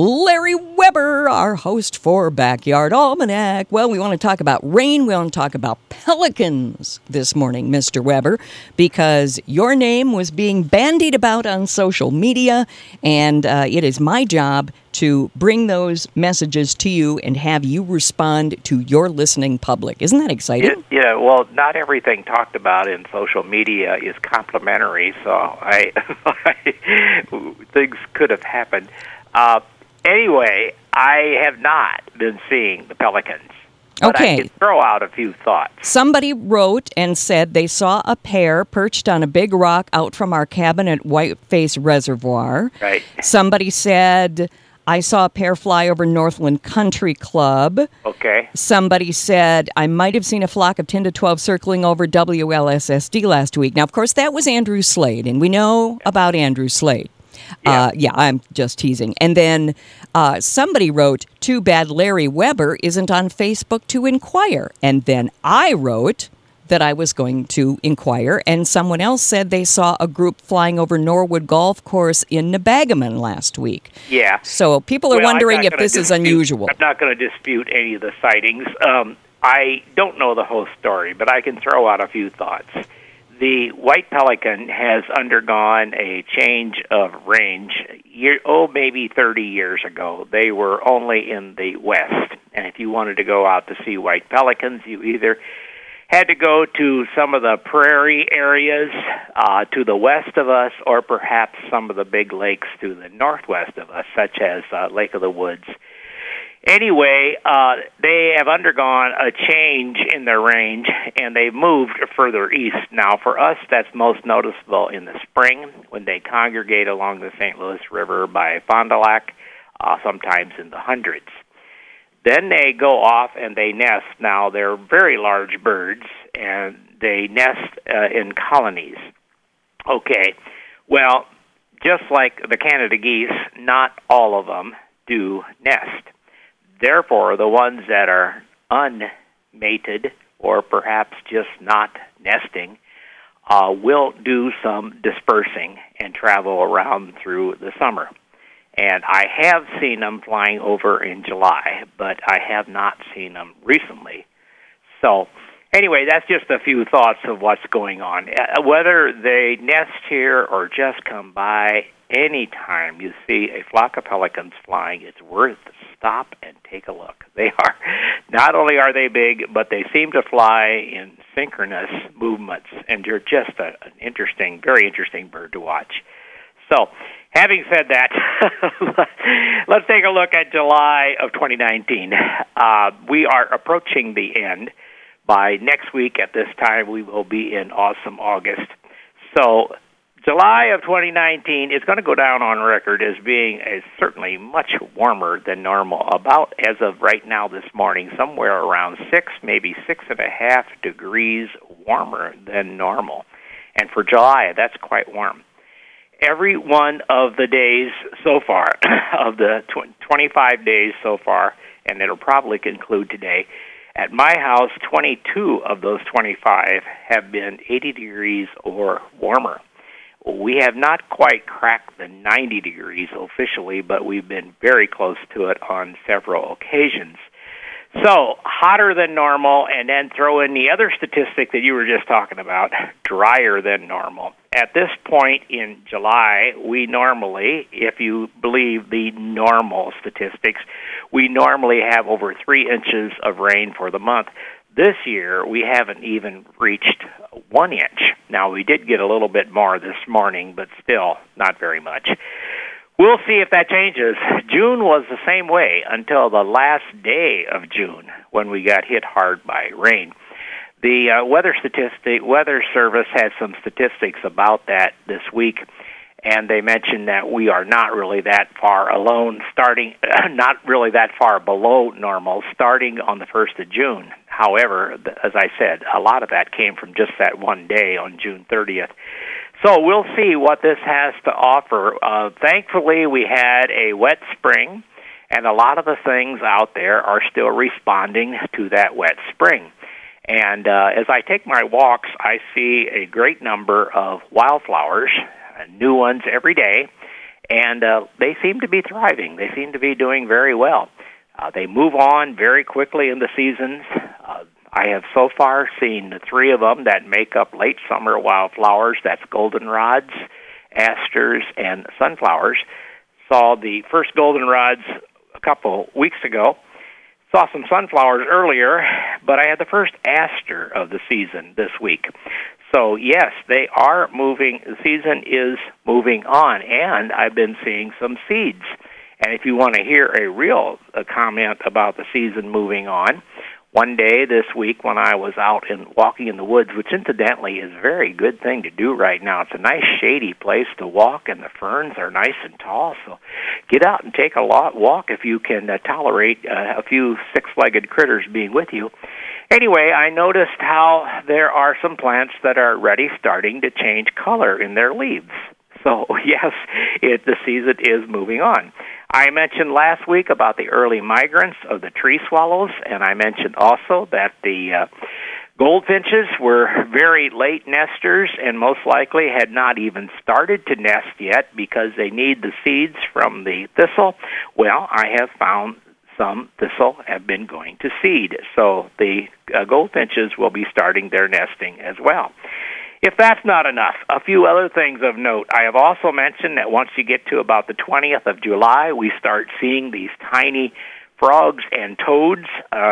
Larry Weber, our host for Backyard Almanac. Well, we want to talk about rain. We want to talk about pelicans this morning, Mr. Weber, because your name was being bandied about on social media, and it is my job to bring those messages to you and have you respond to your listening public. Isn't that exciting? Yeah, well, not everything talked about in social media is complimentary, so things could have happened. Anyway, I have not been seeing the pelicans. But Okay. I can throw out a few thoughts. Somebody wrote and said they saw a pair perched on a big rock out from our cabin at Whiteface Reservoir. Right. Somebody said, I saw a pair fly over Northland Country Club. Okay. Somebody said, I might have seen a flock of 10 to 12 circling over WLSSD last week. Now, of course, that was Andrew Slade, and we know about Andrew Slade. Yeah. I'm just teasing. And then somebody wrote, too bad Larry Weber isn't on Facebook to inquire. And then I wrote that I was going to inquire, and someone else said they saw a group flying over Norwood Golf Course in Nebagaman last week. Yeah. So people are wondering if this is unusual. I'm not going to dispute any of the sightings. I don't know the whole story, but I can throw out a few thoughts. The white pelican has undergone a change of range, maybe 30 years ago. They were only in the west, and if you wanted to go out to see white pelicans, you either had to go to some of the prairie areas to the west of us, or perhaps some of the big lakes to the northwest of us, such as Lake of the Woods. Anyway, they have undergone a change in their range, and they've moved further east. Now, for us, that's most noticeable in the spring when they congregate along the St. Louis River by Fond du Lac, sometimes in the hundreds. Then they go off and they nest. Now, they're very large birds, and they nest in colonies. Okay, well, just like the Canada geese, not all of them do nest. Therefore, the ones that are unmated or perhaps just not nesting will do some dispersing and travel around through the summer. And I have seen them flying over in July, but I have not seen them recently. So anyway, that's just a few thoughts of what's going on. Whether they nest here or just come by, anytime you see a flock of pelicans flying, it's worth to stop and take a look. They are, not only are they big, but they seem to fly in synchronous movements, and they're just an interesting, very interesting bird to watch. So, having said that, let's take a look at July of 2019. We are approaching the end. By next week at this time, we will be in awesome August. So, July of 2019 is going to go down on record as being certainly much warmer than normal. About, as of right now this morning, somewhere around 6, maybe 6.5 degrees warmer than normal. And for July, that's quite warm. Every one of the days so far, of the 25 days so far, and it'll probably conclude today, at my house, 22 of those 25 have been 80 degrees or warmer. We have not quite cracked the 90 degrees officially, but we've been very close to it on several occasions. So, hotter than normal, and then throw in the other statistic that you were just talking about, drier than normal. At this point in July, we normally, if you believe the normal statistics, we normally have over 3 inches of rain for the month. This year, we haven't even reached 1 inch. Now, we did get a little bit more this morning, but still not very much. We'll see if that changes. June was the same way until the last day of June when we got hit hard by rain. The Weather Service has some statistics about that this week, and they mentioned that we are not really that far not really that far below normal, starting on the 1st of June. However, as I said, a lot of that came from just that one day on June 30th. So we'll see what this has to offer. Thankfully, we had a wet spring, and a lot of the things out there are still responding to that wet spring. And as I take my walks, I see a great number of wildflowers, new ones every day, and they seem to be thriving. They seem to be doing very well. They move on very quickly in the seasons. I have so far seen the three of them that make up late summer wildflowers. That's goldenrods, asters, and sunflowers. Saw the first goldenrods a couple weeks ago. Saw some sunflowers earlier, but I had the first aster of the season this week. So, yes, they are moving. The season is moving on, and I've been seeing some seeds. And if you want to hear a real comment about the season moving on, one day this week when I was out and walking in the woods, which incidentally is a very good thing to do right now. It's a nice shady place to walk, and the ferns are nice and tall. So get out and take a walk if you can tolerate a few six-legged critters being with you. Anyway, I noticed how there are some plants that are already starting to change color in their leaves. So, yes, the season is moving on. I mentioned last week about the early migrants of the tree swallows, and I mentioned also that the goldfinches were very late nesters and most likely had not even started to nest yet because they need the seeds from the thistle. Well, I have found some thistle have been going to seed, so the goldfinches will be starting their nesting as well. If that's not enough, a few other things of note. I have also mentioned that once you get to about the 20th of July, we start seeing these tiny frogs and toads,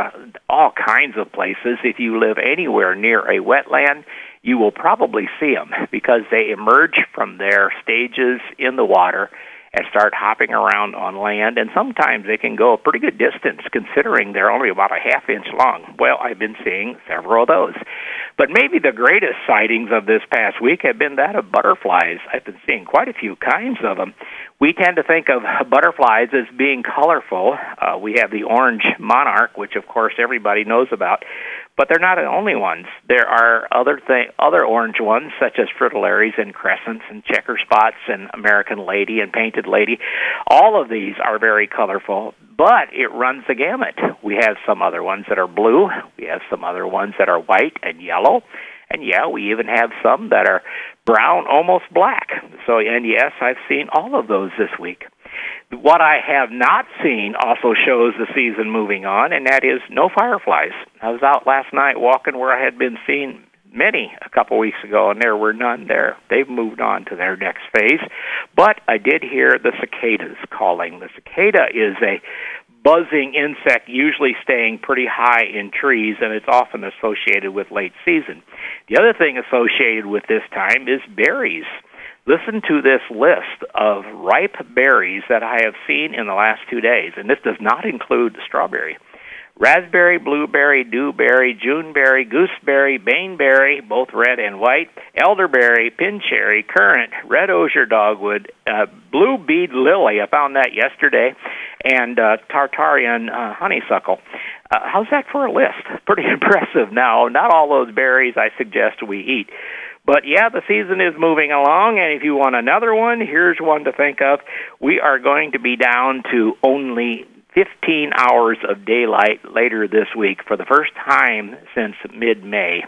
all kinds of places. If you live anywhere near a wetland, you will probably see them because they emerge from their stages in the water and start hopping around on land, and sometimes they can go a pretty good distance considering they're only about a half-inch long. Well, I've been seeing several of those. But maybe the greatest sightings of this past week have been that of butterflies. I've been seeing quite a few kinds of them. We tend to think of butterflies as being colorful. We have the orange monarch, which of course everybody knows about, but they're not the only ones. There are other orange ones, such as fritillaries and crescents and checker spots and American lady and painted lady. All of these are very colorful, but it runs the gamut. We have some other ones that are blue. We have some other ones that are white and yellow. And, yeah, we even have some that are brown, almost black. So, and, yes, I've seen all of those this week. What I have not seen also shows the season moving on, and that is no fireflies. I was out last night walking where I had been seeing many a couple weeks ago, and there were none there. They've moved on to their next phase. But I did hear the cicadas calling. The cicada is a buzzing insect, usually staying pretty high in trees, and it's often associated with late season. The other thing associated with this time is berries. Listen to this list of ripe berries that I have seen in the last 2 days, and this does not include the strawberry. Raspberry, blueberry, dewberry, juneberry, gooseberry, baneberry, both red and white, elderberry, pincherry, currant, red osier dogwood, blue bead lily, I found that yesterday, and Tartarian honeysuckle. How's that for a list? Pretty impressive. Now, not all those berries I suggest we eat. But, yeah, the season is moving along, and if you want another one, here's one to think of. We are going to be down to only 15 hours of daylight later this week for the first time since mid-May.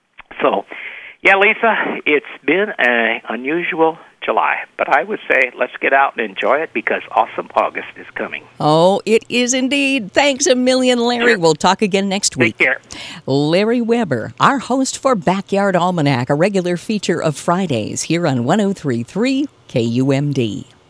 So, yeah, Lisa, it's been an unusual July, but I would say let's get out and enjoy it because awesome August is coming. Oh, it is indeed. Thanks a million, Larry. We'll talk again next week. Take care. Larry Weber, our host for Backyard Almanac, a regular feature of Fridays here on 103.3 KUMD.